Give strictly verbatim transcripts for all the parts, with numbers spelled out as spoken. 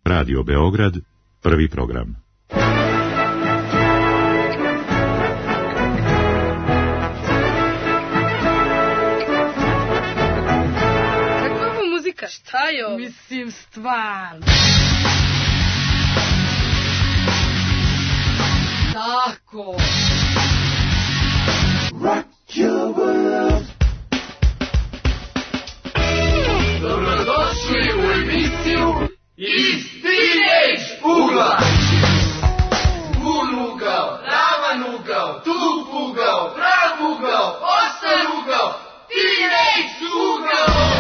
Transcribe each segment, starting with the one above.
Radio Beograd, prvi program. Kakva muzika? Šta je ovo? Mislim, stvarno. Tako. Rock your world. Dobrodošli u emisiju Iz Teenage ugla. Pun ugao, ravan ugao, tup ugao, prav ugao, ostar ugao, Teenage ugao.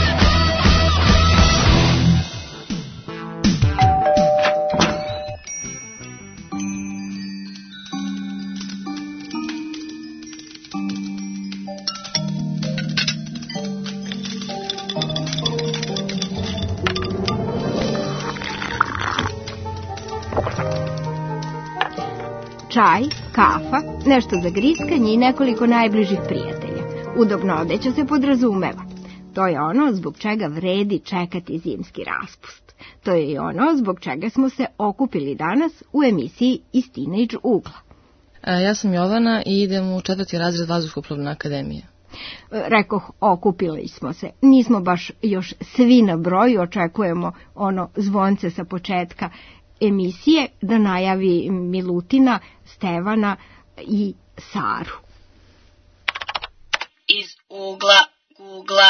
Čaj, kafa, nešto za griskanje i nekoliko najbližih prijatelja. Udobna odeća se podrazumeva. To je ono zbog čega vredi čekati zimski raspust. To je i ono zbog čega smo se okupili danas u emisiji Iz Teenage ugla. Ja sam Jovana i idem u četvrti razred Vazduhoplovne akademije. Rekoh, okupili smo se. Nismo baš još svi na broju, očekujemo ono zvonce sa početka emisije da najavi Milutina, Stevana i Saru. Iz ugla Gugla.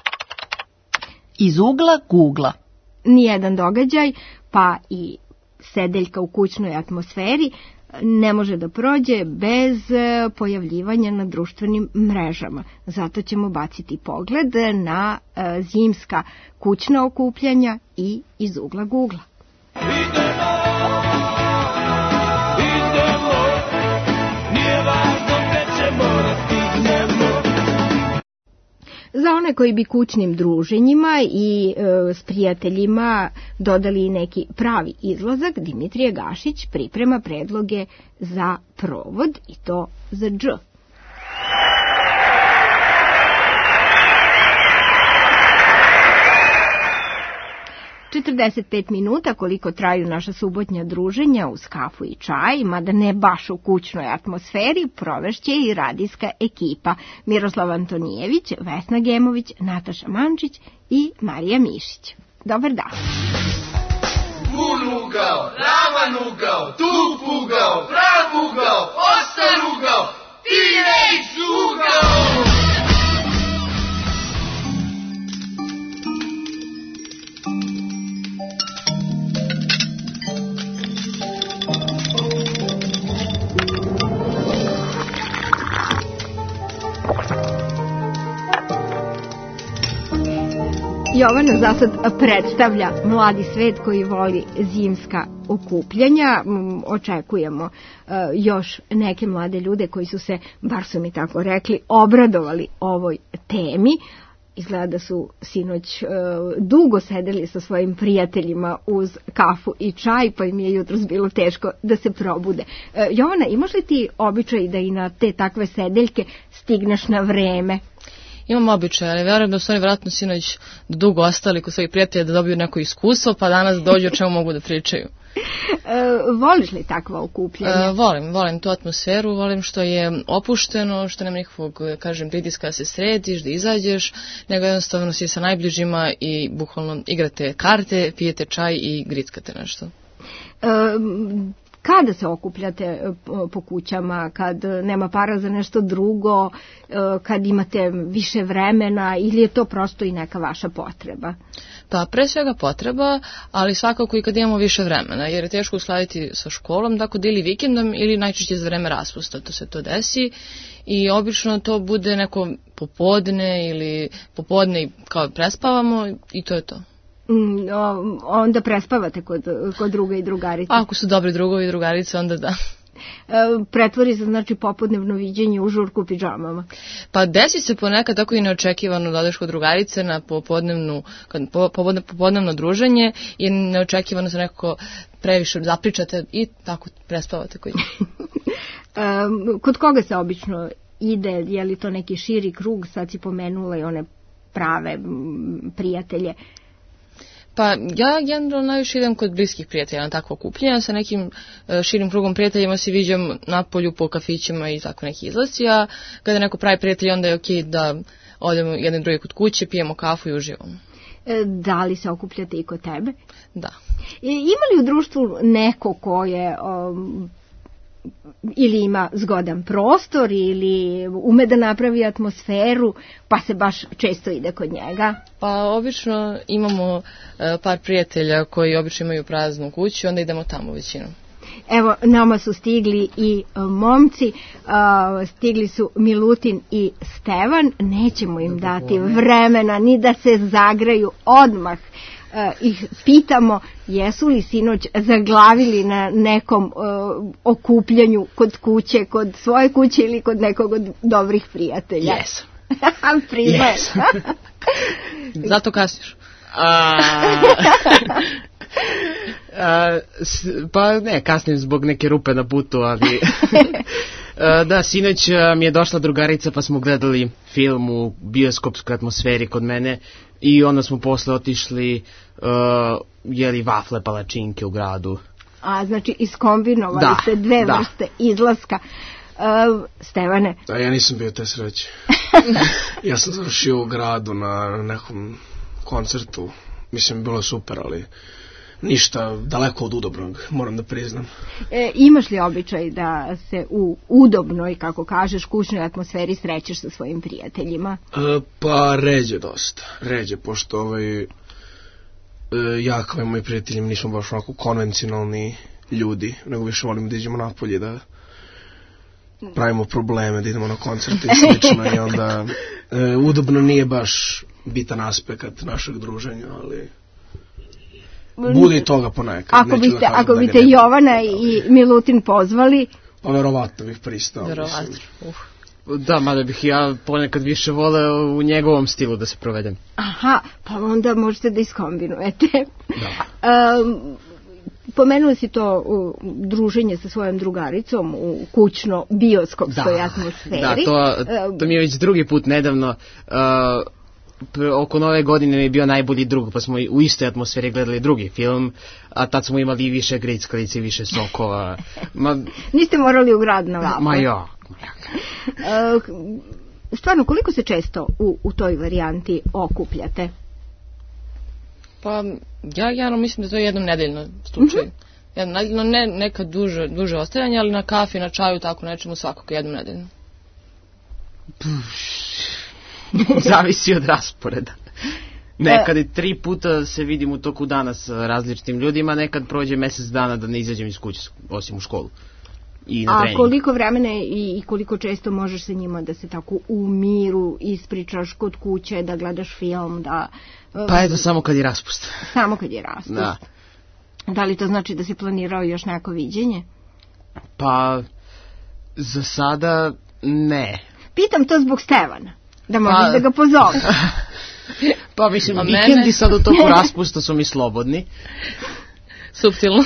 Iz ugla Gugla. Nijedan događaj, pa i sedeljka u kućnoj atmosferi, ne može da prođe bez pojavljivanja na društvenim mrežama. Zato ćemo baciti pogled na zimska kućna okupljanja i iz ugla Gugla. Idemo, idemo, nije važno gde ćemo da stignemo. Za one koji bi kućnim druženjima i e, s prijateljima dodali neki pravi izlazak, Dimitrije Gašić priprema predloge za provod i to za dž. četrdeset pet minuta koliko traju naša subotnja druženja uz kafu i čaj, mada ne baš u kućnoj atmosferi, provešće i radijska ekipa Miroslav Antonijević, Vesna Gemović, Nataša Mančić i Marija Mišić. Dobar dan. Pun ugao, ravan ugao, tup ugao, prav ugao, ostar ugao, Teenage ugao. Jovana za sad predstavlja mladi svet koji voli zimska okupljanja. Očekujemo uh, još neke mlade ljude koji su se, bar su mi tako rekli, obradovali ovoj temi. Izgleda da su sinoć uh, dugo sedeli sa svojim prijateljima uz kafu i čaj, pa im je jutros bilo teško da se probude. Uh, Jovana, imaš li ti običaj da i na te takve sedeljke stigneš na vreme? Imam običaj, ali verujem da su oni vjerojatno sinoć dugo ostali kod svojih prijatelja da dobiju neko iskustvo, pa danas dođu o čemu mogu da pričaju. E, voliš li takva okupljanja? E, volim, volim tu atmosferu, volim što je opušteno, što nema nikakvog, kažem, pritiska da se središ, da izađeš, nego jednostavno si sa najbližima i bukvalno igrate karte, pijete čaj i grickate nešto. E, Kada se okupljate po kućama, kad nema para za nešto drugo, kad imate više vremena ili je to prosto i neka vaša potreba? Pa pre svega potreba, ali svakako i kad imamo više vremena, jer je teško uskladiti sa školom, tako da ili vikendom ili najčešće za vreme raspusta to se to desi i obično to bude neko popodne ili popodne kao prespavamo i to je to. Onda prespavate kod, kod druga i drugarice? Ako su dobri drugovi i drugarice, onda da. Pretvori se znači popodnevno viđenje u žurku pidžamama? Pa desi se ponekad tako i neočekivano da odeš kod drugarice na popodnevnu, popodne, popodnevno druženje i neočekivano se nekako previše zapričate i tako prespavate kod njih. Kod koga se obično ide? Je li to neki širi krug? Sad si pomenula i one prave prijatelje. Pa ja generalno najviše idem kod bliskih prijatelja na takvo okupljanje, sa nekim uh, širim krugom prijateljima se viđam na polju po kafićima i tako neki izlazi, a kada neko pravi prijatelj onda je okej da odemo jedan drugi kod kuće, pijemo kafu i uživamo. E, da li se okupljate i kod tebe? Da. E, ima li u društvu neko ko je um, ili ima zgodan prostor ili ume da napravi atmosferu pa se baš često ide kod njega? Pa obično imamo uh, par prijatelja koji obično imaju praznu kuću, onda idemo tamo većinom. Evo, nama su stigli i uh, momci, uh, stigli su Milutin i Stevan, nećemo im dati vremena ni da se zagreju odmah. Uh, ih pitamo jesu li sinoć zaglavili na nekom uh, okupljanju kod kuće, kod svoje kuće ili kod nekog od dobrih prijatelja. Jesam. Priznaje. Yes. Zato kasniš. A, a, s, pa ne, kasnim zbog neke rupe na putu, ali a, da, sinoć a, mi je došla drugarica pa smo gledali film u bioskopskoj atmosferi kod mene i onda smo posle otišli a, jeli vafle palačinke u gradu. A znači iskombinovali da, ste dve da. vrste izlaska. Uh, Stevane? Da, ja nisam bio te sreće. Ja sam završio u gradu na nekom koncertu. Mislim, bilo je super, ali ništa daleko od udobnog, moram da priznam. E, imaš li običaj da se u udobnoj, kako kažeš, kućnoj atmosferi srećeš sa svojim prijateljima? E, pa ređe dosta. Ređe, pošto ovaj, e, ja kao i moji prijatelji nismo baš onako konvencionalni ljudi, nego više volimo da idemo napolje, da pravimo probleme, da idemo na koncerte i slično i onda e, udobno nije baš bitan aspekt našeg druženja, ali bude i toga ponekad. Ako biste, da ako biste Jovana i Milutin pozvali, pa verovatno bih pristao. Verovatno. Uh. Da, mada bih ja ponekad više voleo u njegovom stilu da se provedem. Aha, pa onda možete da iskombinujete. Da. Um, Pomenuli si to u, druženje sa svojom drugaricom u kućno bioskopskoj da, atmosferi. Da, to, to mi je već drugi put nedavno. Uh, oko nove godine mi je bio najbolji drug, pa smo u istoj atmosferi gledali drugi film, a tad smo imali više grickalice i više sokova. Ma, niste morali u grad na vapu. Ma ja. Uh, stvarno, koliko se često u, u toj varijanti okupljate? Pa ja ja mislim da to je jednom nedeljno slučaj. Mm-hmm. Jednom nedeljno, ne neka duže, duže ostajanje, ali na kafi, na čaju, tako nečemu svakako jednom nedeljno. Zavisi od rasporeda. Nekad i tri puta se vidim u toku dana s različitim ljudima, nekad prođe mjesec dana da ne izađem iz kuće, osim u školu. I na a trening. Koliko vremena i, i koliko često možeš sa njima da se tako u miru ispričaš kod kuće, da gledaš film, da... Pa eto, samo kad je raspust. Samo kad je raspust. Da. Da li to znači da si planirao još neko viđenje? Pa, za sada ne. Pitam to zbog Stevana, da možeš pa, da ga pozoveš. Pa mislim, a vikendi mene? sad u toku raspusta su mi slobodni. Suptilno.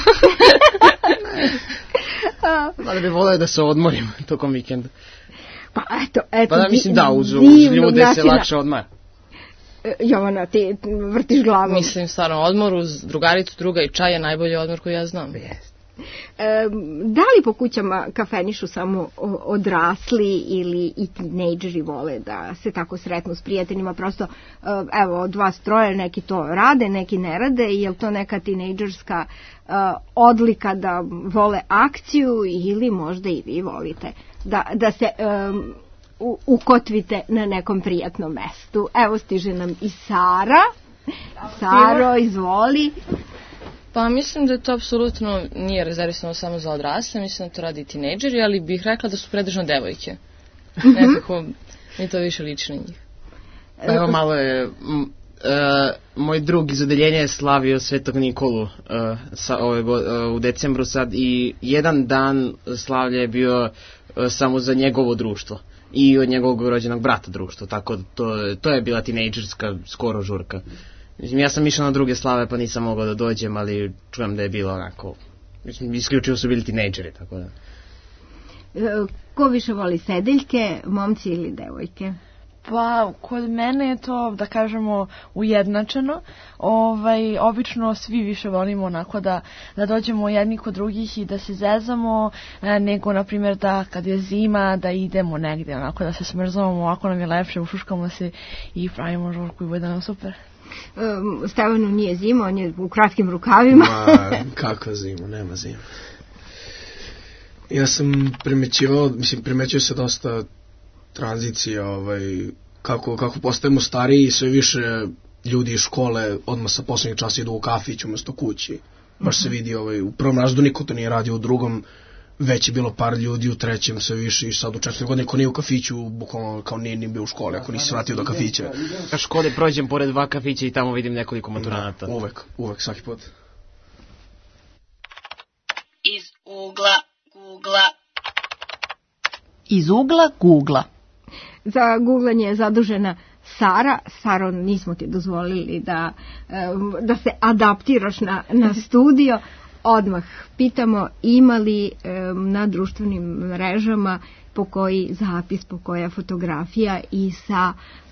Ali bi volio da se odmorim tokom vikenda. Pa eto, eto. Pa da mislim da, uz, uz ljude se lakše odmara. Jovana, ti vrtiš glavom. Mislim, stvarno, odmor uz drugaricu, druga i čaj je najbolji odmor koji ja znam. Jest. E, da li po kućama kafenišu samo odrasli ili i tinejdžeri vole da se tako sretnu s prijateljima? Prosto, evo, od vas troje neki to rade, neki ne rade. Je li to neka tinejdžerska uh, odlika da vole akciju ili možda i vi volite da, da se um, u, ukotvite na nekom prijatnom mestu? Evo, stiže nam i Sara. Saro, izvoli. Pa mislim da to apsolutno nije rezervisano samo za odrasle, mislim da to radi i tinejdžeri, ali bih rekla da su predržno devojke. Nekako mi to više liči na njih. Pa evo malo je, m, uh, moj drug iz odeljenja je slavio Svetog Nikolu uh, sa ove go, uh, u decembru sad i jedan dan slavlja je bio uh, samo za njegovo društvo i od njegovog rođenog brata društvo, tako da to, to je bila tinejdžerska skoro žurka. Mislim, ja sam išao na druge slave pa nisam mogao da dođem, ali čujem da je bilo onako, mislim, isključivo su bili tinejdžeri, tako da. Ko više voli sedeljke, momci ili devojke? Pa, kod mene je to, da kažemo, ujednačeno. Ovaj, obično svi više volimo onako da, da dođemo jedni kod drugih i da se zezamo, e, nego, na primjer, da kad je zima, da idemo negdje, onako da se smrzavamo, ovako nam je lepše, ušuškamo se i pravimo žurku i bude nam super. Um, Stevanu nije zima, on je u kratkim rukavima. Ma, kakva zima, nema zima. Ja sam primećivao, mislim, primećio se dosta tranzicija, ovaj, kako, kako postajemo stariji i sve više ljudi iz škole odmah sa poslednjeg časa idu u kafić umjesto kući. Baš se vidi, ovaj, u prvom razredu niko to nije radio, u drugom već je bilo par ljudi, u trećem sve više i sad u četvrtoj godini ko nije u kafiću, bukvalno kao nije ni bio u školi, ako nisi vratio do kafića. Na škole prođem pored dva kafića i tamo vidim nekoliko maturanata. Da, uvek, uvek, svaki put. Iz ugla Googla. Iz ugla Googla. Za googlanje je zadužena Sara. Saro, nismo ti dozvolili da, da se adaptiraš na, na studio. Odmah pitamo, ima li na društvenim mrežama po koji zapis, po koja fotografija i sa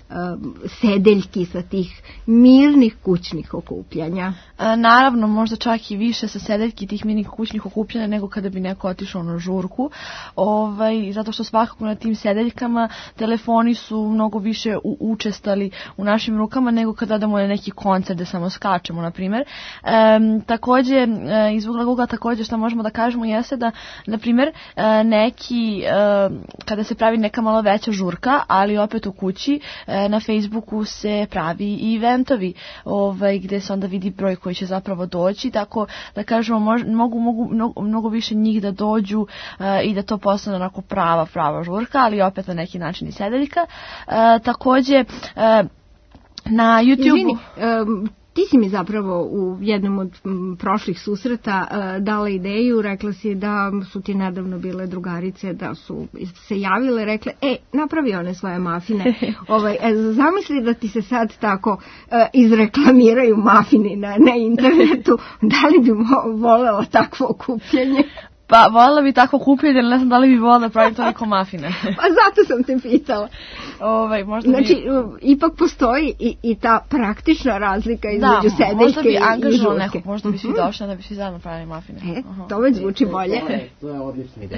sedeljki sa tih mirnih kućnih okupljanja? E, naravno, možda čak i više sa sedeljki tih mirnih kućnih okupljanja nego kada bi neko otišao na žurku, ovaj, zato što svakako na tim sedeljkama telefoni su mnogo više u, učestali u našim rukama nego kada odemo na neki koncert gde samo skačemo, na primjer. E, takođe, e, iz ugla Google takođe što možemo da kažemo jeste da, na primjer, e, neki, e, kada se pravi neka malo veća žurka, ali opet u kući, e, na Facebooku se pravi i eventovi, ovaj, gde se onda vidi broj koji će zapravo doći, tako da kažemo mož, mogu, mogu mnogo, mnogo više njih da dođu uh, i da to postane onako prava, prava žurka, ali opet na neki način i sedeljka. Uh, takođe, uh, na YouTube... Izvini, um, ti si mi zapravo u jednom od m, prošlih susreta uh, dala ideju, rekla si da su ti nedavno bile drugarice, da su se javile, rekle, e, napravi one svoje mafine. ovaj, e, zamisli da ti se sad tako uh, izreklamiraju mafini na, na internetu, da li bi vo, volela takvo okupljanje? Pa, voljela bi tako kupiti, ali ne znam da li bi voljela da pravim toliko mafine. Pa zato sam te pitala. Ovaj, možda znači, bi... ipak postoji i, i ta praktična razlika između sedeljke i žurke. Da, možda bi angažovao nekog, možda bi svi uh-huh. došli, da bi svi zajedno pravili mafine. E, uh-huh. To već zvuči bolje. To je odlična ideja.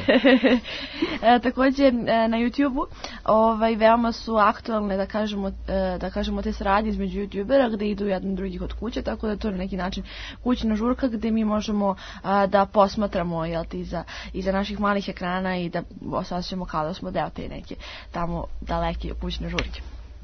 e, takođe, na YouTube-u ovaj, veoma su aktualne, da kažemo, da kažemo te saradnje između YouTubera, gde idu jedan drugi kod kuće, tako da to je na neki način kućna žurka, gde mi možemo a, da posmatramo, jel ti, iza, iza naših malih ekrana i da osjećamo kao da smo deo te neke tamo daleke kućne žurke.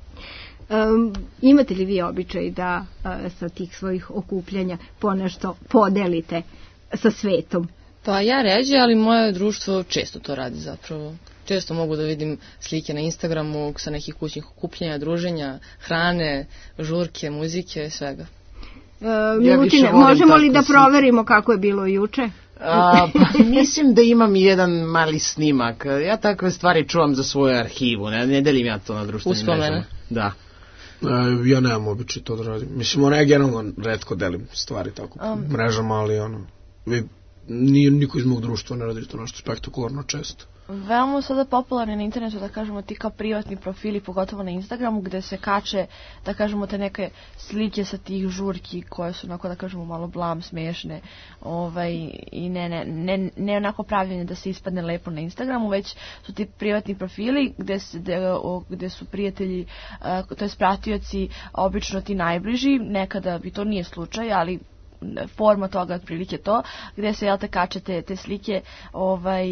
Um, imate li vi običaj da uh, sa tih svojih okupljanja ponešto podelite sa svetom? Pa ja ređe, ali moje društvo često to radi zapravo. Često mogu da vidim slike na Instagramu sa nekih kućnih okupljanja, druženja, hrane, žurke, muzike, svega. Uh, Milutine, ja možemo li da proverimo kako je bilo juče? A, pa, mislim da imam jedan mali snimak. Ja takve stvari čuvam za svoju arhivu, ne, ne delim ja to na društvenim mrežama. Da. E, ja nemam običaj to da radim. Mislim, ono, ja generalno retko delim stvari tako um, mrežama, ali ono, vi, ni, niko iz mog društva ne radi to nešto spektakularno često. Veoma sada popularni na internetu, da kažemo, ti kao privatni profili, pogotovo na Instagramu, gde se kače, da kažemo, te neke slike sa tih žurki koje su onako, da kažemo, malo blam, smiješne, ovaj, i ne, ne, ne, ne onako pravljene da se ispadne lepo na Instagramu, već su ti privatni profili gde, se, gde, gde su prijatelji, uh, to je pratioci, obično ti najbliži, nekada i to nije slučaj, ali forma toga otprilike to, gde se, jel te, kače te, te slike ovaj,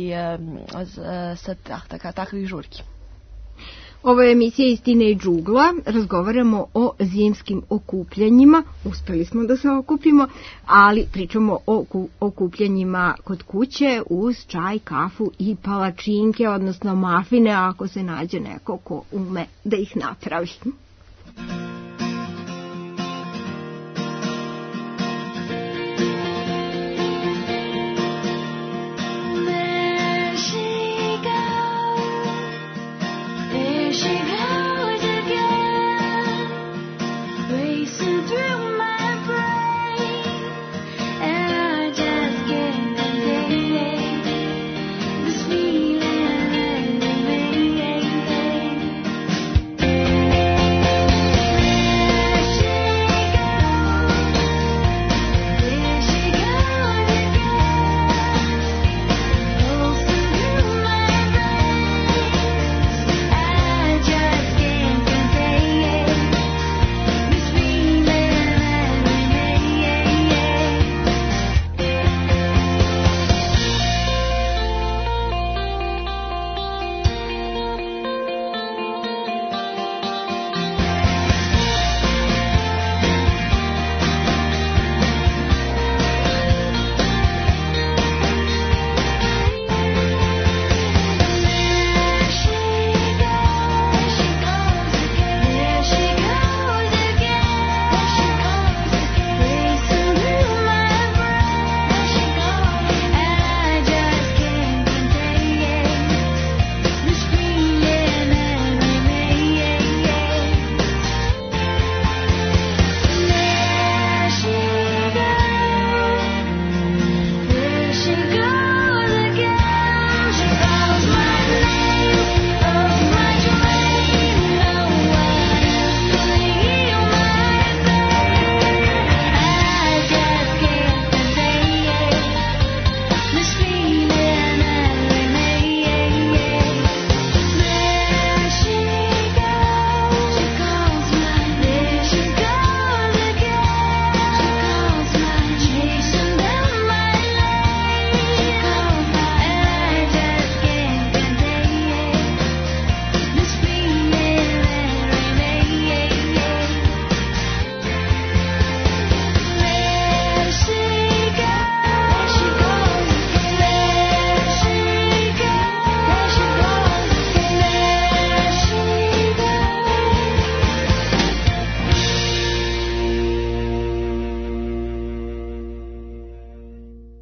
sa tak, takvih žurki. Ovo je emisija iz Teenage ugla, razgovaramo o zimskim okupljanjima, uspeli smo da se okupimo, ali pričamo o okupljanjima kod kuće uz čaj, kafu i palačinke, odnosno mafine, ako se nađe neko ko ume da ih napravi. Thank you.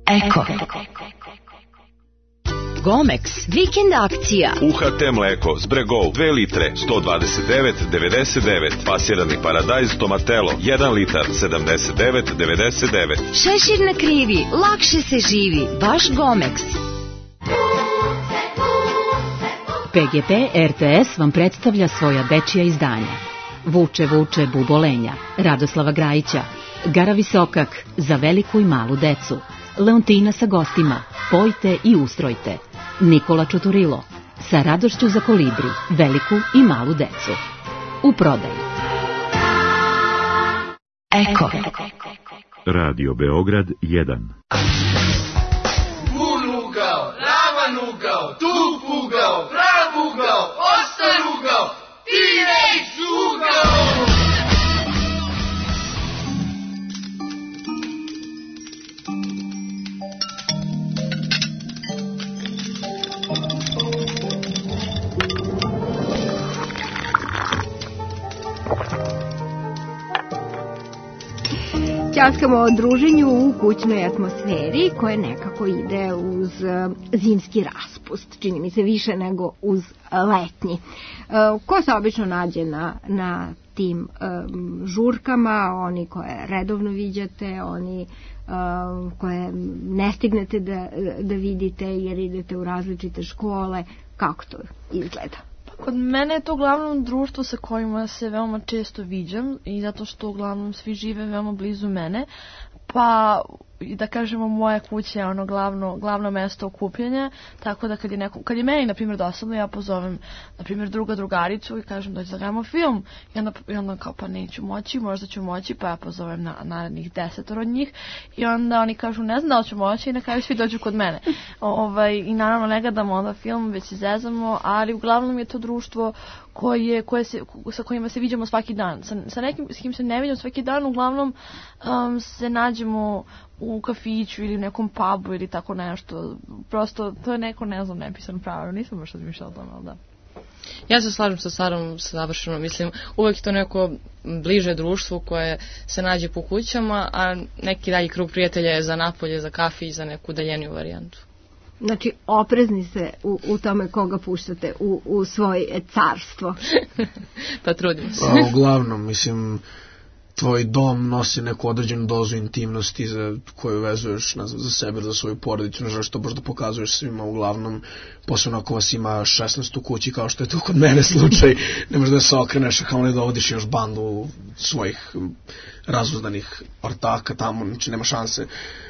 Eko. Gomex, vikend akcija. U H T mleko, Zbregov, dve litre, sto dvadeset devet devedeset devet. Pasirani paradajz, Tomatelo, jedan litar, sedamdeset devet devedeset devet. Šešir na krivi, lakše se živi, baš Gomex. P G P R T S vam predstavlja svoja dečija izdanja. Vuče, vuče, bubolenja, Radoslava Grajića, Gara Visokak, za veliku i malu decu, Leontina sa gostima, Pojte i ustrojte, Nikola Čuturilo, sa radošću za kolibri, veliku i malu decu. U prodaju. Eko. Radio Beograd jedan. Bun ugao, ravan ugao, tup ugao, prav ugao, ostar ugao, T-Rex ugao! Ćaskamo o druženju u kućnoj atmosferi koja nekako ide uz zimski raspust, čini mi se više nego uz letnji. Ko se obično nađe na, na tim um, žurkama, oni koje redovno viđate, oni um, koje ne stignete da, da vidite jer idete u različite škole, kako to izgleda? Kod mene je to uglavnom društvo sa kojima se veoma često viđam i zato što uglavnom svi žive veoma blizu mene, pa da kažemo moja kuća je ono glavno, glavno mesto okupljanja, tako da kad je, neko, kad je meni na primjer dosadno, ja pozovem na primjer druga drugaricu i kažem dođi da gledamo film i onda, i onda kao pa neću moći, možda ću moći, pa ja pozovem na narednih desetor od njih i onda oni kažu ne znam da li ću moći i na kraju svi dođu kod mene. O, ovaj, i naravno ne gledamo onda film, već se zezamo, ali uglavnom je to društvo koje, koje se, sa kojima se viđamo svaki dan. Sa, sa nekim s kim se ne viđamo svaki dan, uglavnom um, se nađemo u kafiću ili u nekom pubu ili tako nešto. Prosto, to je neko, ne znam, nepisano pravilo. Nisam baš razmišljala o tome, ali da. Ja se slažem sa Sarom savršeno, mislim, uvek je to neko bliže društvo koje se nađe po kućama, a neki dalji krug prijatelja je za napolje, za kafić, za neku daljeniju varijantu. Znači, oprezni se u, u tome koga puštate u, u svoje carstvo. Pa trudimo se. A, uglavnom, mislim, tvoj dom nosi neku određenu dozu intimnosti za koju vezuješ ne znam, za sebe, za svoju porodicu, ne želiš to baš da pokazuješ svima, uglavnom, posebno ako vas ima šesnaest u kući, kao što je to kod mene slučaj, ne možeš da se okreneš, kao ne dovodiš još bandu svojih razuzdanih ortaka tamo, znači nema šanse,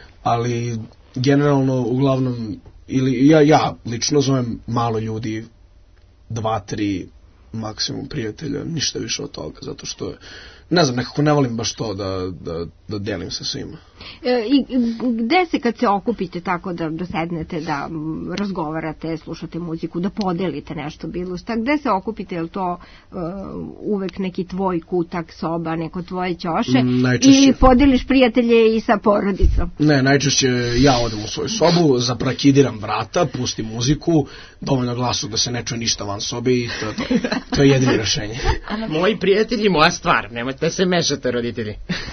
ali generalno, uglavnom, ili ja, ja lično zovem malo ljudi, dva, tri maksimum prijatelja, ništa više od toga, zato što ne znam, nekako ne volim baš to da, da, da delim sa svima. E, I gde se kad se okupite tako da dosednete, da razgovarate, slušate muziku, da podelite nešto bilo šta, gde se okupite, je li to uh, uvek neki tvoj kutak, soba, neko tvoje ćoše, najčešće, ili podeliš prijatelje i sa porodicom? Ne, najčešće ja odem u svoju sobu, zabrakidiram vrata, pustim muziku, dovoljno glasu da se ne čuje ništa van sobe i to, to, to je jedino rešenje. Moji prijatelji, moja stvar, nemojte da se mešate, roditelji.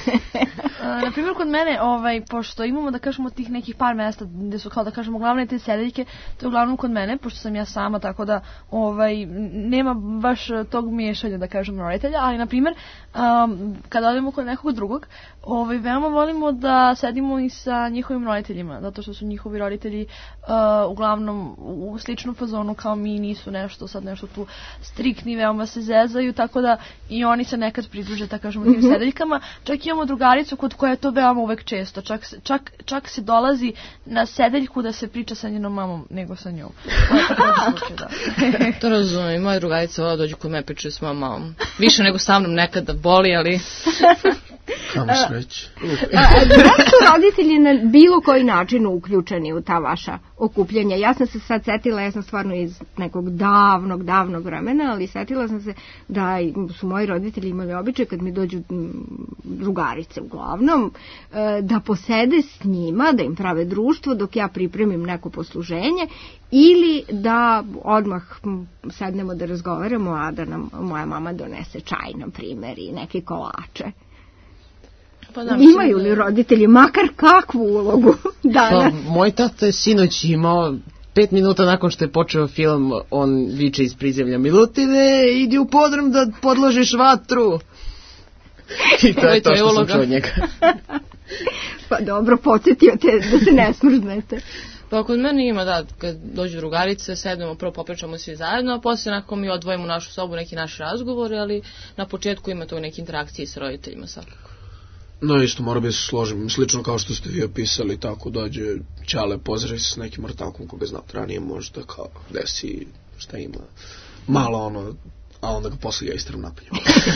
Na primjer, kod mene, ovaj, pošto imamo, da kažemo, tih nekih par mesta gde su, kao da kažemo, glavne te sedeljke, to je uglavnom kod mene, pošto sam ja sama, tako da ovaj, nema baš tog miješanja, da kažemo, roditelja, ali, na primjer, um, kada odemo kod nekog drugog, ovaj, veoma volimo da sedimo i sa njihovim roditeljima, zato što su njihovi roditelji uh, uglavnom u sličnom fazonu kao mi, nisu nešto, sad nešto tu striktni, veoma se zezaju, tako da i oni se nekad pridruže, da kažemo, tim sedeljkama. Čak imamo drugaricu kod koja je to veoma uvek često. Čak, čak, čak se dolazi na sedeljku da se priča sa njenom mamom nego sa njom. Slučaj, da. To razumijem. Moja drugarica vola dođu kod me pričaju s mojom mamom. Više nego sa mnom nekada boli, ali... Kamo sreći. Da su roditelji na bilo koji način uključeni u ta vaša okupljanja? Ja sam se sad setila, ja sam stvarno iz nekog davnog, davnog vremena, ali setila sam se da su moji roditelji imali običaj kad mi dođu drugarice uglavnom, da posede s njima, da im prave društvo dok ja pripremim neko posluženje ili da odmah sednemo da razgovaramo, a da nam moja mama donese čaj, na primjer, i neke kolače. Pa da, imaju li roditelji makar kakvu ulogu danas? Pa, moj tata je sinoć imao pet minuta nakon što je počeo film, on viče iz prizemlja: Milutine, idi u podrum da podložiš vatru. I to je to što sam čuo od njega. Pa dobro, podsjetio te da se ne smrznete. Pa kod mene ima, da, kad dođu drugarice, sedemo, prvo popričamo svi zajedno, a poslije nakon mi odvojimo u našu sobu neki naši razgovori, ali na početku ima to neke interakcije s roditeljima svakako. No isto, mora bi se složim, slično kao što ste vi opisali, tako dođe ćale, pozdravi se s nekim ortakom koga znate ranije, možda kao desi šta ima, malo ono, a onda ga poslije ja istram napolje.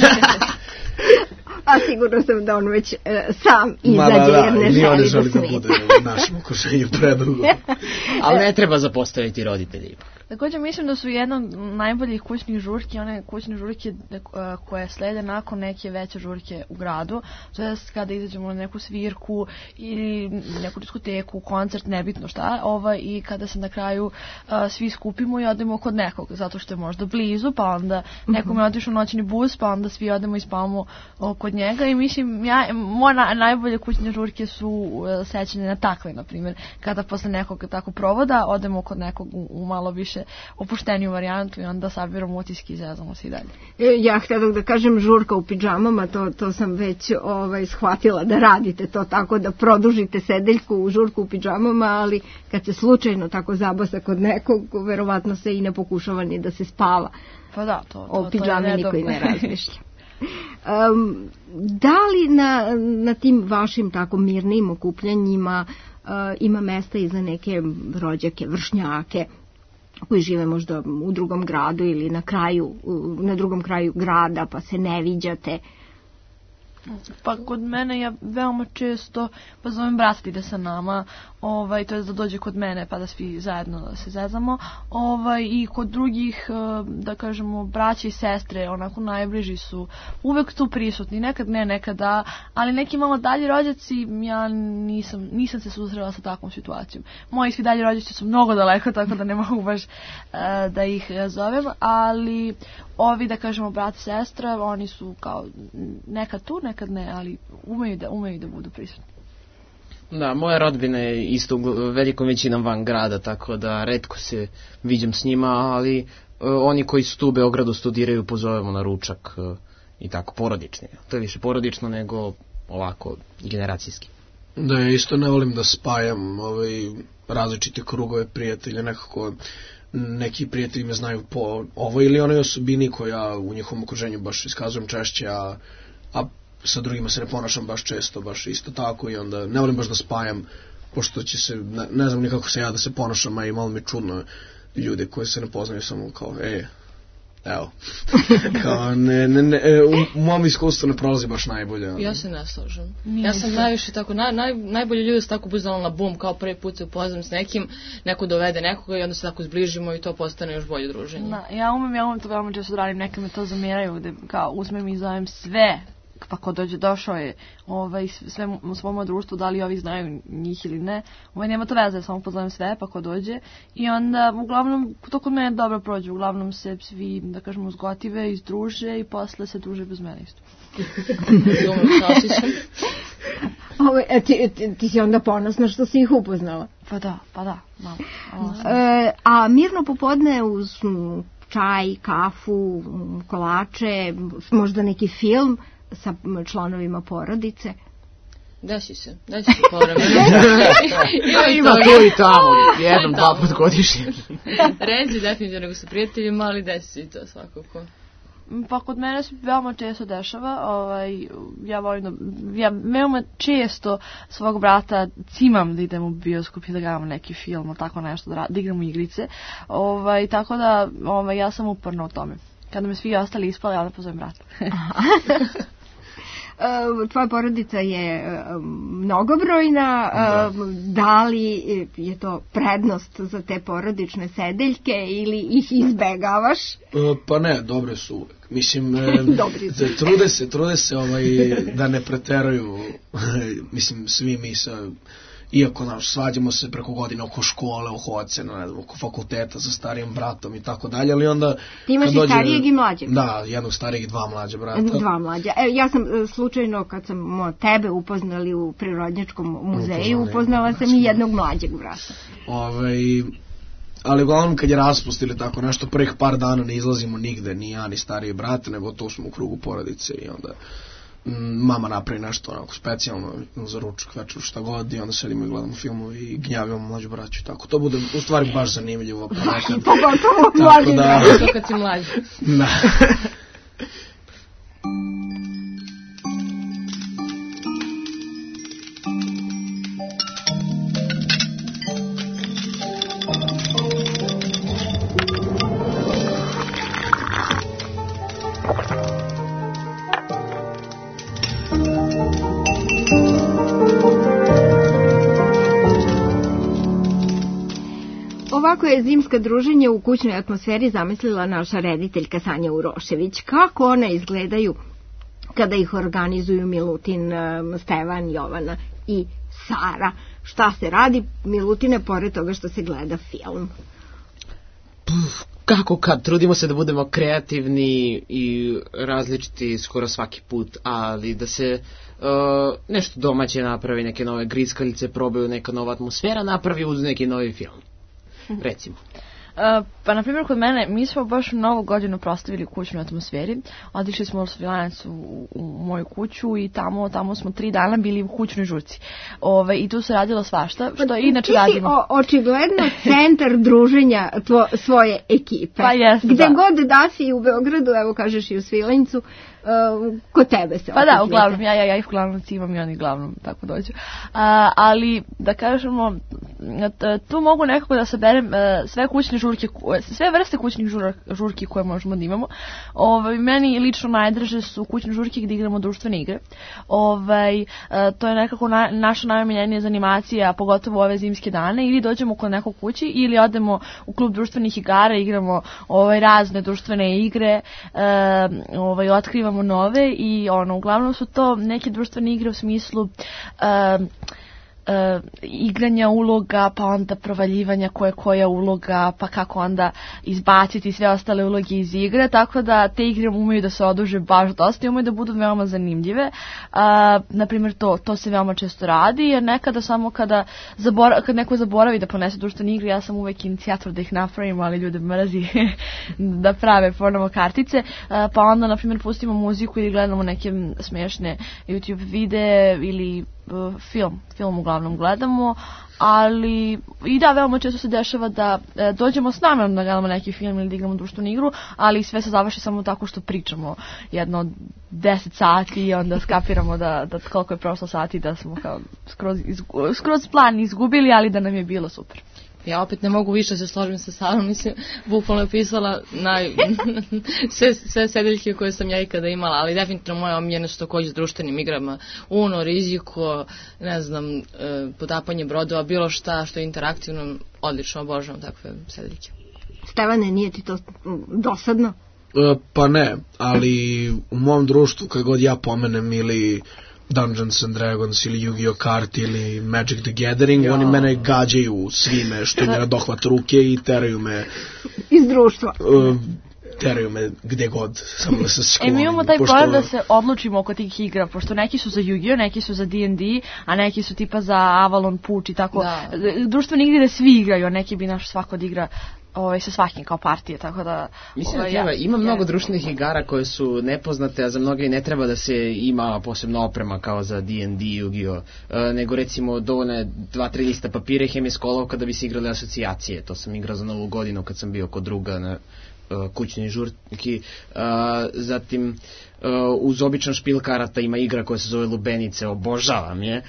A sigurno sam da on već e, sam izađe, jer ne želi da, da želi da bude u našem okruženju predugo. Ali ne treba zapostaviti roditelji. Također mislim da su jedna od najboljih kućnih žurki, one kućne žurke koje slede nakon neke veće žurke u gradu, to je kada izađemo na neku svirku ili neku diskoteku, koncert, nebitno šta, ovaj, i kada se na kraju uh, svi skupimo i odemo kod nekog, zato što je možda blizu, pa onda nekom je otišao noćni bus, pa onda svi odemo i spavamo uh, kod njega i mislim, ja, moje na, najbolje kućne žurke su uh, sećanje na takve, na primjer, kada posle nekog tako provoda odemo kod nekog u, u malo više opušteniju varijantu i onda sabiramo utiske i zezamo se i dalje. Ja htjela da kažem žurka u pidžamama, to, to sam već ovaj, shvatila da radite to tako da produžite sedeljku u žurku u pidžamama, ali kad se slučajno tako zabasa kod nekog, verovatno se i ne pokušava ni da se spava. Pa da, to, to, o pidžami niko i ne razmišlja. Um, da li na, na tim vašim tako mirnim okupljanjima uh, ima mesta i za neke rođake, vršnjake koji žive možda u drugom gradu ili na kraju, na drugom kraju grada, pa se ne viđate? Pa kod mene ja veoma često pozovem brata da ide sa nama, ovaj, to je da dođe kod mene pa da svi zajedno se zezamo, ovaj, i kod drugih, da kažemo, braća i sestre, onako najbliži su uvek tu prisutni, nekad ne, nekada, ali neki malo dalji rođaci, ja nisam, nisam se susrela sa takvom situacijom. Moji svi dalji rođaci su mnogo daleko, tako da ne mogu baš uh, da ih zovem, ali ovi, da kažemo, brat i sestra, oni su kao nekad tu, nekad ne, ali umeju da, umeju da budu prisutni. Da, moja rodbina je isto velikom većinom van grada, tako da retko se viđam s njima, ali uh, oni koji su tu u Beogradu studiraju pozovemo na ručak uh, i tako, porodični. To je više porodično nego ovako generacijski. Da, ja isto ne volim da spajam ovaj, različite krugove prijatelja, nekako neki prijatelji me znaju po ovoj ili onoj osobini koja u njihovom okruženju baš iskazujem češće, a, a sa drugima se ne ponašam baš često, baš isto tako i onda ne volim baš da spajam, pošto će se, ne, ne znam nikako se ja da se ponašam, a i malo mi čudno ljude koji se ne poznaju samo kao, e, evo, kao, ne, ne, ne, u, u mom iskustvu ne prolazi baš najbolje. Ja se ne slažem. Ja sam najviše tako, naj, naj, najbolji ljudi su tako buzalo na bum, kao prvi put se upoznam s nekim, neko dovede nekoga i onda se tako zbližimo i to postane još bolje druženje. Da, ja umem, ja umem to veoma često da radim, neka me to zamjeraju, da kao uzmem i zovem sve, pa ko dođe, došao je ovaj, sve u svom društvu, da li ovi znaju njih ili ne, ovaj, nema to veze, samo pozovem sve, pa ko dođe, i onda uglavnom, to kod mene dobro prođe, uglavnom se svi, da kažemo, uzgotive, izdruže i posle se druže bez mene isto. Ovo, ti, ti, ti si onda ponosna što si ih upoznala? Pa da, pa da, malo. E, a mirno popodne uz čaj, kafu, kolače, možda neki film sa članovima porodice? Desi se, desi se povremeno. Ima to i tamo, jednom, dva put godišnje. Rezi definitivno nego sa prijateljima, ali desi se i to svakako. Pa kod mene se veoma često dešava, ovaj, ja volim da, ja veoma često svog brata cimam da idem u bioskop i da gledamo neki film, tako nešto, da, da igramo igrice, ovaj, tako da ovaj, ja sam uporna u tome. Kada me svi ostali ispali, ja da pozovem brata. Tvoja porodica je mnogobrojna, da. Da li je to prednost za te porodične sedeljke ili ih izbegavaš? Pa ne, dobre su uvek. Mislim, trude se, trude se ovaj, da ne preteraju, mislim, svi mi sa iako, znaš, svađamo se preko godine oko škole, oko ocena, ne znam, oko fakulteta sa starijim bratom i tako dalje, ali onda... Ti imaš i dođe, starijeg i mlađeg? Da, jednog starijeg i dva mlađa brata. Dva mlađa. E, ja sam slučajno, kad sam tebe upoznali u Prirodnjačkom muzeju, upoznala sam i jednog mlađeg brata. Ove, ali uglavnom kad je raspust ili tako nešto, prvih par dana ne izlazimo nigde, ni ja, ni stariji brat, nego to smo u krugu porodice i onda mama napravi nešto onako specijalno za ručak, večer, šta god, i onda sedimo i gledamo filmovi i gnjavimo mlađu braću, tako. To bude u stvari baš zanimljivo. Ponekad. Pogotovo mlađu braću. Kad si mlađi. Da. Ovako je zimska druženje u kućnoj atmosferi zamislila naša rediteljka Sanja Urošević. Kako one izgledaju kada ih organizuju Milutin, Stevan, Jovana i Sara? Šta se radi, Milutine, pored toga što se gleda film? Puf, kako kad, trudimo se da budemo kreativni i različiti skoro svaki put, ali da se uh, nešto domaće napravi, neke nove griskalice, probaju neka nova atmosfera, napravi uz neki novi film. Recimo. Uh, pa, na primjer, kod mene, mi smo baš novu godinu proslavili u kućnoj atmosferi. Otišli smo u Svilanac u, u moju kuću i tamo, tamo smo tri dana bili u kućnoj žurci. Ove, I tu se radilo svašta, što pa, inače radimo. Ti si o, očigledno centar druženja tvo, svoje ekipe. Pa jeste, Gde da. god da si u Beogradu, evo kažeš i u Svilajncu, uh, kod tebe se Pa da, uglavnom, ja, ja, ja ih uglavnom cimam i oni uglavnom tako dođu. Uh, ali, da kažemo, tu mogu nekako da saberem uh, sve kućne žurke, sve vrste kućnih žura, žurki koje možemo da imamo. Ovaj, meni lično najdraže su kućne žurke gde igramo društvene igre. Ovaj, uh, to je nekako na, naša najomiljenija zanimacija, pogotovo ove zimske dane, ili dođemo kod nekog kući ili odemo u klub društvenih igara, igramo ovaj, razne društvene igre, uh, ovaj, otkrivamo nove i ono, uglavnom su to neke društvene igre u smislu uh, Uh, igranja uloga, pa onda provaljivanja koje koja uloga, pa kako onda izbaciti sve ostale uloge iz igre, tako da te igre umeju da se oduže baš dosta i umeju da budu veoma zanimljive. Uh, naprimjer, to, to se veoma često radi, jer nekada samo kada zabora, kad neko zaboravi da ponese društvene igre, ja sam uvek inicijator da ih napravim, ali ljude mrazi da prave ponovo kartice, uh, pa onda, na primjer, pustimo muziku ili gledamo neke smiješne YouTube videe ili film, film uglavnom gledamo, ali i da, veoma često se dešava da e, dođemo s namerom da gledamo neki film ili da igramo društvenu igru, ali sve se završi samo tako što pričamo jedno deset sati i onda skapiramo da, da koliko je prošlo sati, da smo kao skroz, izgu, skroz plan izgubili, ali da nam je bilo super. Ja opet ne mogu više se složim sa Sarom, mislim, bukvalno je pisala naj... sve, sve sedeljke koje sam ja ikada imala, ali definitivno moje omiljene su takođe s društvenim igrama, Uno, Riziko, ne znam, potapanje brodova, bilo šta što je interaktivno, odlično obožavam takve sedeljke. Stevane, nije ti to dosadno? E, pa ne, ali u mom društvu kad god ja pomenem ili Dungeons and Dragons ili Yu-Gi-Oh! Karti ili Magic the Gathering, jo. Oni mene gađaju svime što im je na dohvat ruke i teraju me iz društva. Uh, teraju me gde god, samo da se sklonim. E, mi imamo taj pošto... problem da se odlučimo oko tih igra, pošto neki su za Yu-Gi-Oh, neki su za D and D, a neki su tipa za Avalon, Puč i tako. Da. Društvene igre svi igraju, a neki bi naš svako od igra ovaj, sa svakim kao partije, tako da... Mislim ovaj, da treba, ja, ima ja, mnogo društvenih igara koje su nepoznate, a za mnoge ne treba da se ima posebno oprema kao za D and D, Yu-Gi-Oh, e, nego recimo dovoljno je dva, tri lista papira i hemijskolov kada bi se igrali asocijacije. To sam igrao za Novu godinu kad sam bio kod druga na uh, kućnoj žurki. Uh, zatim uh, uz običan špil karata ima igra koja se zove Lubenice, obožavam je.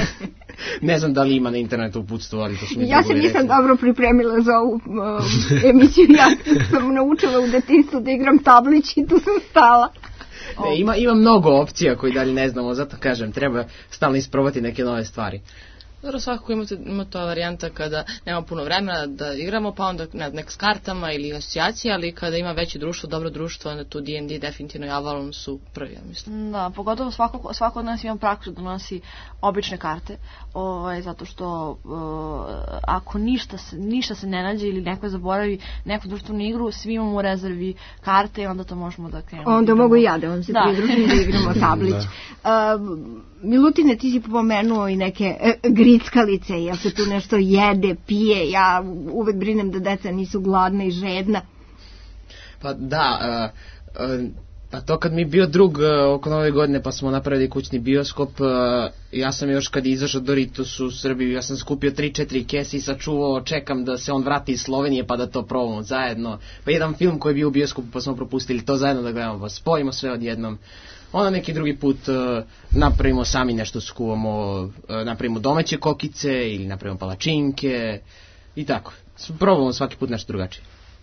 Ne znam da li ima na internetu uputstvo, ali to su mi ja se nisam rekli. Dobro pripremila za ovu uh, emisiju. Ja sam naučila u detinjstvu da igram tablić i tu sam stala. Ne, ima, ima mnogo opcija koji dalje ne znamo, zato kažem, treba stalno isprobati neke nove stvari. Dobro, svakako imate, ima ta varijanta kada nema puno vremena da igramo, pa onda ne, nek s kartama ili asocijacije, ali kada ima veće društvo, dobro društvo, onda tu D and D definitivno i Avalon su prvi, ja mislim. Da, pogotovo svako, svako od nas ima praksu da nosi obične karte, ovaj, zato što uh, ako ništa se, ništa se ne nađe ili neko zaboravi neku društvenu igru, svi imamo u rezervi karte i onda to možemo da krenemo. Onda mogu i ja da vam se da. pridružim da igramo tablić. Da. Uh, Milutine, ti si pomenuo i neke e, grickalice, jel se tu nešto jede, pije, ja uvek brinem da deca nisu gladna i žedna. Pa da, uh, uh, pa to kad mi bio drug uh, oko nove godine pa smo napravili kućni bioskop, uh, ja sam još kad izašao Doritos u Srbiju, ja sam skupio tri četiri kese i sačuvao, čekam da se on vrati iz Slovenije pa da to probamo zajedno. Pa jedan film koji je bio u bioskopu pa smo propustili to zajedno da gledamo, pa spojimo sve odjednom. Onda neki drugi put uh, napravimo sami nešto, skuvamo, uh, napravimo domaće kokice ili napravimo palačinke i tako. Probamo svaki put nešto drugačije.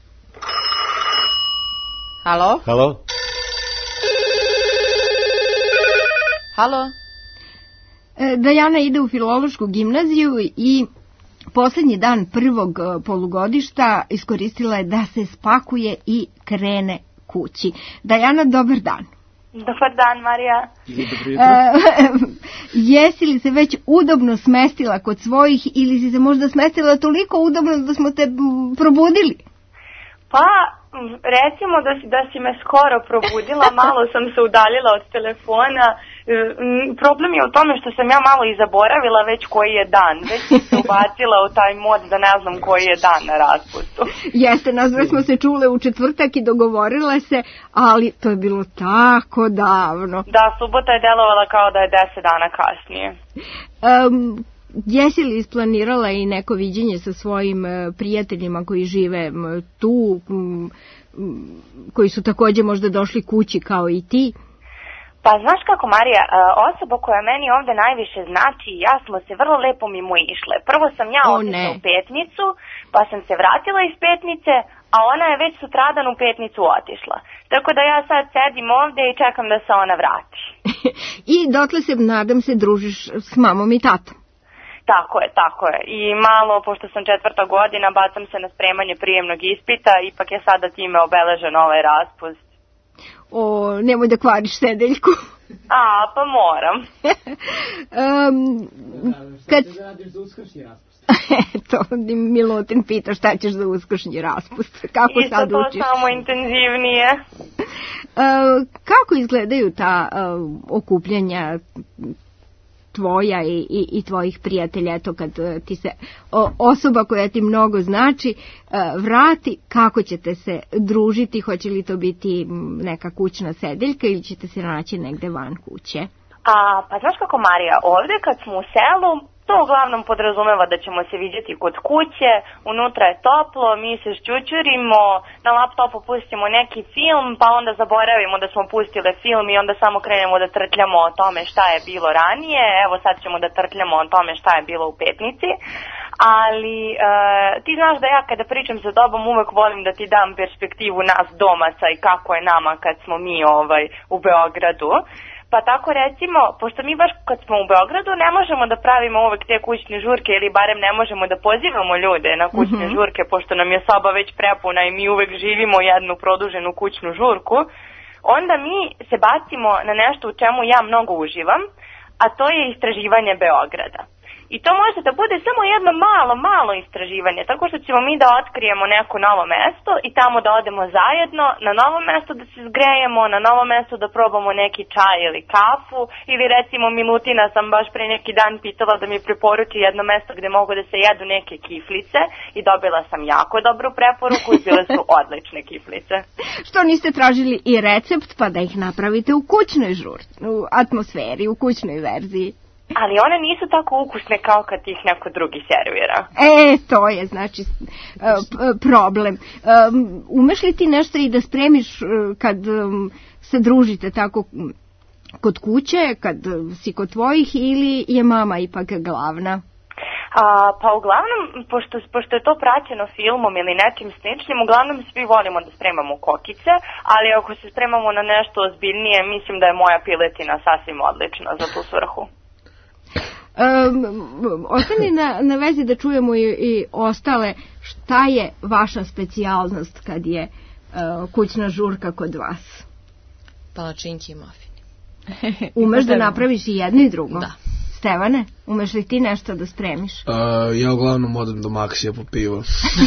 Halo? Halo? Halo? E, Dajana ide u filološku gimnaziju i poslednji dan prvog polugodišta iskoristila je da se spakuje i krene kući. Dajana, dobar dan. Dobar dan, Marija. Jesi li se već udobno smestila kod svojih ili si se možda smestila toliko udobno da smo te probudili? Pa, recimo da si, da si me skoro probudila, malo sam se udaljila od telefona. Problem je u tome što sam ja malo i zaboravila već koji je dan. Već sam se ubacila u taj mod da ne znam koji je dan na raspustu. Jeste, nas dve smo se čule u četvrtak i dogovorile se, ali to je bilo tako davno. Da, subota je delovala kao da je deset dana kasnije. Um, Jesi li isplanirala i neko viđenje sa svojim prijateljima koji žive tu, koji su takođe možda došli kući kao i ti? Pa znaš kako, Marija, osoba koja meni ovde najviše znači, ja smo se vrlo lepo mimo išle. Prvo sam ja otišla u Petnicu, pa sam se vratila iz Petnice, a ona je već sutradan u Petnicu otišla. Tako da ja sad sedim ovde i čekam da se ona vrati. I dotle se, nadam se, družiš s mamom i tatom. Tako je, tako je. I malo, pošto sam četvrta godina, bacam se na spremanje prijemnog ispita, ipak je sada time obeležen ovaj raspust. O, nemoj da kvariš sedeljku. A, pa moram. um, kad... Šta ćeš da radiš za uskršnji raspust? Eto, Milutin pita šta ćeš za uskršnji raspust. Kako Isto sad to učiš? samo intenzivnije. Uh, kako izgledaju ta uh, okupljanja tvoja i, i, i tvojih prijatelja, eto kad ti se o, osoba koja ti mnogo znači vrati, kako ćete se družiti, hoće li to biti neka kućna sedeljka ili ćete se naći negde van kuće? A, pa znaš kako, Marija, ovde kad smo u selu, to uglavnom podrazumeva da ćemo se vidjeti kod kuće, unutra je toplo, mi se šćućurimo, na laptopu pustimo neki film, pa onda zaboravimo da smo pustile film i onda samo krenemo da trtljamo o tome šta je bilo ranije. Evo sad ćemo da trtljamo o tome šta je bilo u Petnici. Ali e, ti znaš da ja kada pričam sa tobom uvek volim da ti dam perspektivu nas domaca i kako je nama kad smo mi ovaj u Beogradu. Pa tako recimo, pošto mi baš kad smo u Beogradu ne možemo da pravimo uvek te kućne žurke ili barem ne možemo da pozivamo ljude na kućne mm-hmm. žurke, pošto nam je soba već prepuna i mi uvek živimo jednu produženu kućnu žurku, onda mi se bacimo na nešto u čemu ja mnogo uživam, a to je istraživanje Beograda. I to može da bude samo jedno malo, malo istraživanje, tako što ćemo mi da otkrijemo neko novo mesto i tamo da odemo zajedno, na novo mesto da se zgrejemo, na novo mesto da probamo neki čaj ili kafu, ili recimo Milutina sam baš pre neki dan pitala da mi preporuči jedno mesto gde mogu da se jedu neke kiflice i dobila sam jako dobru preporuku i bile su odlične kiflice. Što niste tražili i recept pa da ih napravite u kućnoj žur, u atmosferi, u kućnoj verziji? Ali one nisu tako ukusne kao kad ih neko drugi servira. E, to je znači problem. Umeš li ti nešto i da spremiš kad se družite tako kod kuće, kad si kod tvojih, ili je mama ipak glavna? A, pa uglavnom, pošto, pošto je to praćeno filmom ili nečim sličnim, uglavnom svi volimo da spremamo kokice, ali ako se spremamo na nešto ozbiljnije, mislim da je moja piletina sasvim odlična za tu svrhu. Um, ostani na, na vezi da čujemo i, i ostale. Šta je vaša specijalnost kad je uh, kućna žurka kod vas? Palačinki i mafini. Umeš da napraviš i jedno i drugo? Da. Stevane, umeš li ti nešto da spremiš? Uh, ja uglavnom odem do Maksija po pivo.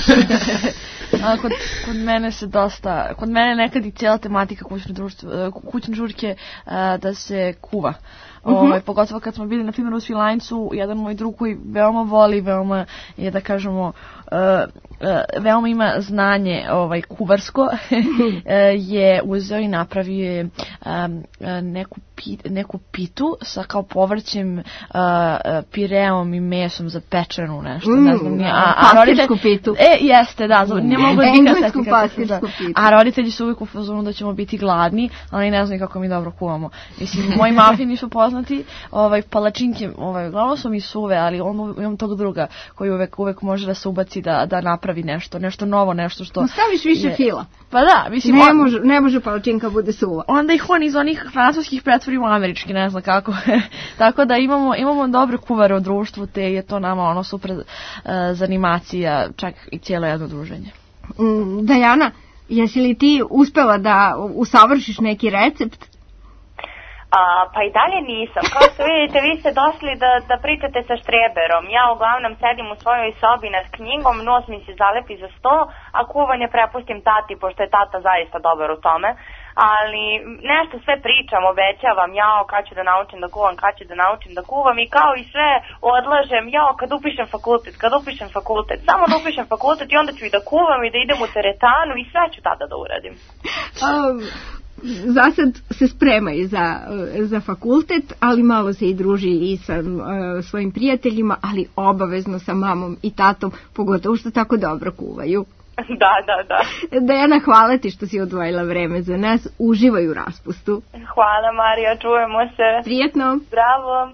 A, kod, kod mene se dosta, kod mene nekad i cijela tematika kućne, društvo, kućne žurke a, da se kuva. Uh-huh. Ovaj, pogotovo kad smo bili na primjer u Svilajncu, jedan moj drug koji veoma voli, veoma je da kažemo, uh, uh, veoma ima znanje ovaj, kuvarsko, uh, je uzeo i napravio um, neku, pit, neku pitu sa kao povrćem, uh, pireom i mesom za pečenu nešto, mm, ne znam nije. A, a pastirsku pitu. E, jeste, da, ne mogu da englesku pastirsku pitu. A roditelji su uvijek u fazonu da ćemo biti gladni, ali ne znaju kako mi dobro kuvamo. Mislim, moji mafini su poznati, ovaj, palačinke, ovaj, glavno su mi suve, ali on, imam tog druga koji uvek, uvek može da se ubaci da, da napravi nešto, nešto novo, nešto što... No, staviš više je, fila. Pa da, mislim... Ne, on, može, ne može palačinka bude suva. Onda ih on iz onih francuskih pretvori u američki, ne znam kako. Tako da imamo, imamo dobre kuvare u društvu, te je to nama ono super uh, zanimacija, čak i cijelo jedno druženje. Mm, Dajana, jesi li ti uspela da usavršiš neki recept? A, pa i dalje nisam. Kao što vidite, vi ste došli da, da pričate sa štreberom. Ja uglavnom sedim u svojoj sobi nad knjigom, nos mi se zalepi za sto, a kuvanje prepustim tati, pošto je tata zaista dobar u tome. Ali nešto sve pričam, obećavam, jao, kad ću da naučim da kuvam, kad ću da naučim da kuvam i kao i sve odlažem, jao, kad upišem fakultet, kad upišem fakultet, samo da upišem fakultet i onda ću i da kuvam i da idem u teretanu i sve ću tada da uradim. Um. Za sad se sprema i za, za fakultet, ali malo se i druži i sa uh, svojim prijateljima, ali obavezno sa mamom i tatom, pogotovo što tako dobro kuvaju. Da, da, da. Dajana, hvala ti što si odvojila vreme za nas. Uživaj u raspustu. Hvala, Marija, čujemo se. Prijetno. Bravo.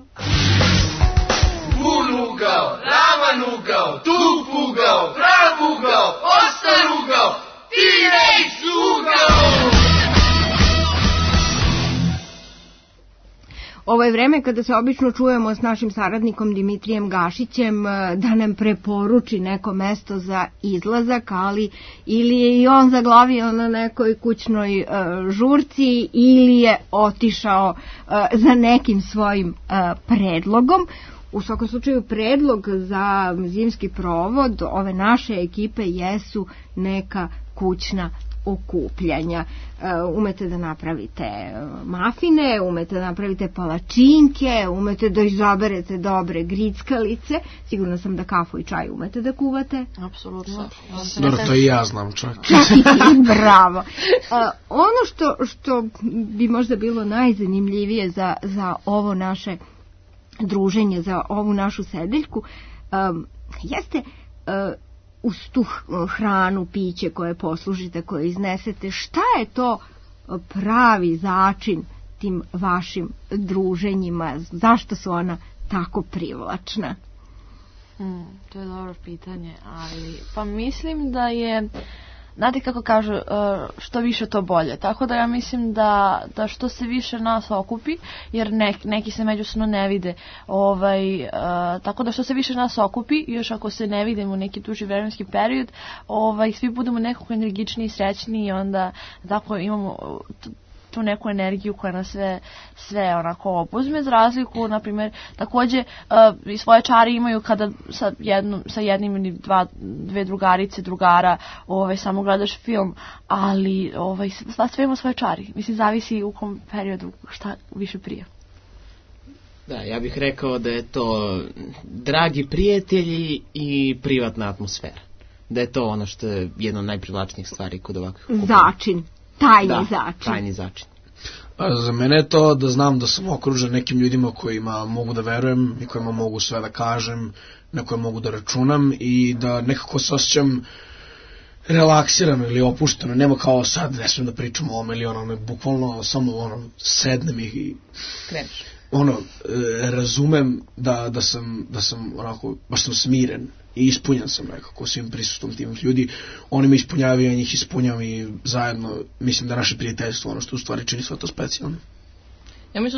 Pun ugao, ravan ugao, tup ugao, prav ugao, ostar ugao, T-Rex ugao. Ovo je vreme kada se obično čujemo s našim saradnikom Dimitrijem Gašićem da nam preporuči neko mesto za izlazak, ali ili je i on zaglavio na nekoj kućnoj uh, žurci ili je otišao uh, za nekim svojim uh, predlogom. U svakom slučaju predlog za zimski provod ove naše ekipe jesu neka kućna okupljanja. Umete da napravite mafine, umete da napravite palačinke, umete da izaberete dobre grickalice. Sigurno sam da kafu i čaj umete da kuvate. Apsolutno. Dobro, to i ja znam čak. Čak i ti, bravo. Ono što, što bi možda bilo najzanimljivije za, za ovo naše druženje, za ovu našu sedeljku, jeste uz tu hranu, piće koje poslužite, koje iznesete, šta je to pravi začin tim vašim druženjima? Zašto su ona tako privlačna? Hmm, to je dobro pitanje, ali pa mislim da je, znate kako kažu, što više to bolje. Tako da ja mislim da, da što se više nas okupi, jer nek, neki se međusobno ne vide, ovaj, uh, tako da što se više nas okupi, još ako se ne vidimo u neki duži vremenski period, ovaj, svi budemo nekako energični i srećni i onda tako imamo tu neku energiju koja nas sve, sve onako opuzme, za razliku, na primjer, takođe uh, i svoje čari imaju kada sa, jednom, sa jednim ili dva, dve drugarice, drugara, ovaj, samo gledaš film, ali ovaj, sve ima svoje čari. Mislim, zavisi u kom periodu šta više prije. Da, ja bih rekao da je to dragi prijatelji i privatna atmosfera. Da je to ono što je jedna od najprivlačnijih stvari kod ovakvih okupljanja. Začin. Tajni da, začin. tajni začin. A za mene je to da znam da sam okružen nekim ljudima kojima mogu da verujem i kojima mogu sve da kažem, na koje mogu da računam i da nekako se osjećam relaksirano ili opušteno. Nema kao sad ne smijem da pričam o ovome ili ono, ono, bukvalno samo ono, sednem i kreneš. Ono, e, razumem da, da sam, da sam onako, baš sam smiren i ispunjan sam nekako svim prisustvom tih ljudi. Oni me ispunjavaju, ja njih ispunjam i zajedno mislim da naše prijateljstvo ono što u stvari čini sve to specijalno. Ja mislim da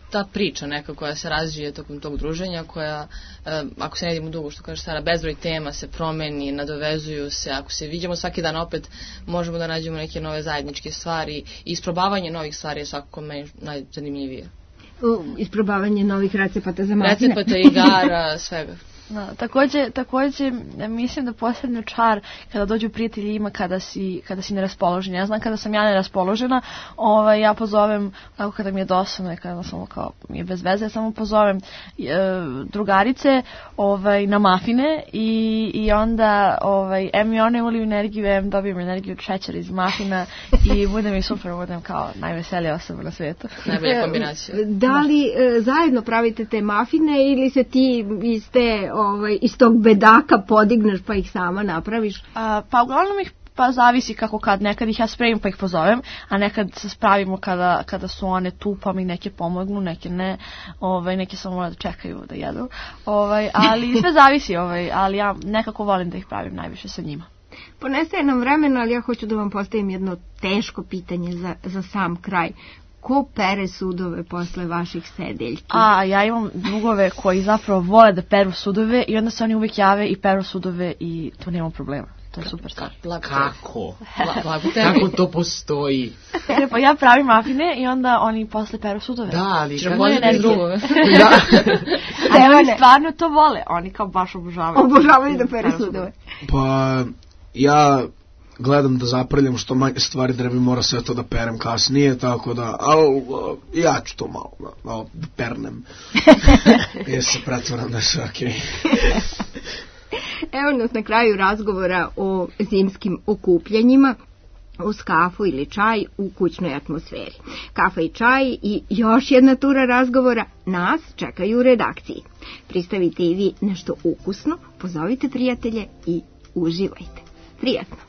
ta priča neka koja se razvije tokom tog druženja, koja, e, ako se ne vidimo dugo, što kaže Sara, bezbroj tema se promeni, nadovezuju se, ako se vidimo svaki dan opet, možemo da nađemo neke nove zajedničke stvari i isprobavanje novih stvari je svakako meni najzanimljivije. Isprobavanje novih recepata za mafine. Recepata, igara, svega. Da, takođe, takođe mislim da posebno čar kada dođu prijatelji ima kada si, kada si neraspoložen. Ja znam kada sam ja neraspoložena, ovaj, ja pozovem, tako kada mi je dosadno i kada sam kao, mi je bez veze, ja samo pozovem e, drugarice ovaj, na mafine i, i onda ovaj, em i one uliju energiju, em dobijem energiju od šećera iz mafina i bude mi super, budem kao najveselija osoba na svijetu. Najbolja kombinacija. Da li e, zajedno pravite te mafine ili se ti iz te Ovaj, iz tog bedaka podigneš pa ih sama napraviš? A, pa uglavnom ih pa zavisi kako kad, nekad ih ja spremim pa ih pozovem, a nekad se spravimo kada, kada su one tu pa mi neke pomognu, neke ne, ovaj, neke samo mora da čekaju da jedu, ovaj, ali sve zavisi, ovaj, ali ja nekako volim da ih pravim najviše sa njima. Ponestaje nam vremena, ali ja hoću da vam postavim jedno teško pitanje za, za sam kraj. Ko pere sudove posle vaših sedeljki? A, ja imam drugove koji zapravo vole da peru sudove i onda se oni uvijek jave i peru sudove i to nema problema. To je super stvar. Kako? Kako to postoji? Ne, pa ja pravim mafine i onda oni posle peru sudove. Da, ali kako je drugove? Da. A oni stvarno to vole. Oni kao baš obožavaju. Obožavaju da peru sudove. Pa, ja gledam da zaprljam što manje stvari da ne bi mora sve to da perem kasnije, tako da, ali ja ću to malo, malo da pernem. Ja se pretvaram da je sve okej. Evo nas na kraju razgovora o zimskim okupljanjima uz kafu ili čaj u kućnoj atmosferi. Kafa i čaj i još jedna tura razgovora nas čekaju u redakciji. Pristavite i vi nešto ukusno, pozovite prijatelje i uživajte. Prijatno!